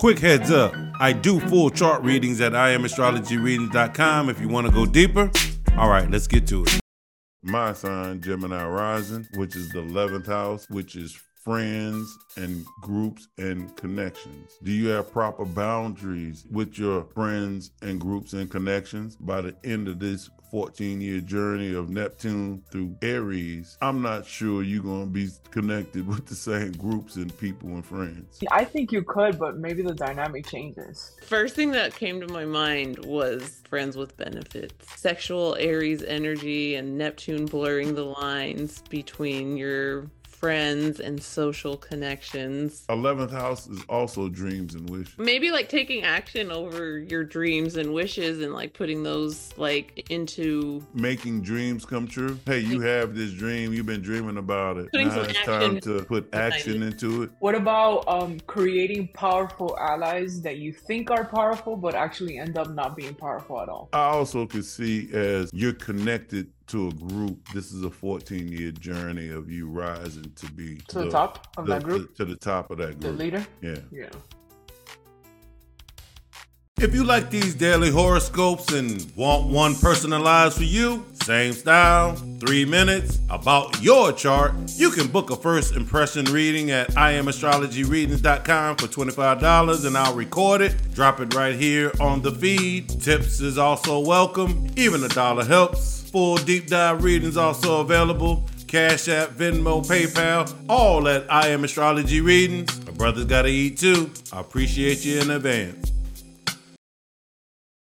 Quick heads up, I do full chart readings at IamAstrologyReadings.com if you want to go deeper. All right, let's get to it. My sign, Gemini rising, which is the 11th house, which is friends and groups and connections. Do you have proper boundaries with your friends and groups and connections? By the end of this 14-year journey of Neptune through Aries, I'm not sure you're going to be connected with the same groups and people and friends. I think you could, but maybe the dynamic changes. First thing that came to my mind was friends with benefits. Sexual Aries energy and Neptune blurring the lines between your friends and social connections. 11th house is also dreams and wishes. Maybe like taking action over your dreams and wishes and like putting those like into making dreams come true. Hey, you have this dream, you've been dreaming about it. Putting now some it's action time to put action into it. What about creating powerful allies that you think are powerful but actually end up not being powerful at all? I also could see as you're connected to a group. This is a 14-year journey of you rising to be to the top of that group. To the top of that group. The leader? Yeah. Yeah. If you like these daily horoscopes and want one personalized for you, same style, 3 minutes, about your chart, you can book a first impression reading at IamAstrologyReadings.com for $25 and I'll record it, drop it right here on the feed. Tips is also welcome, even $1 helps. Full deep dive readings also available. Cash App, Venmo, PayPal, all at I Am Astrology Readings. My brother's gotta eat too. I appreciate you in advance.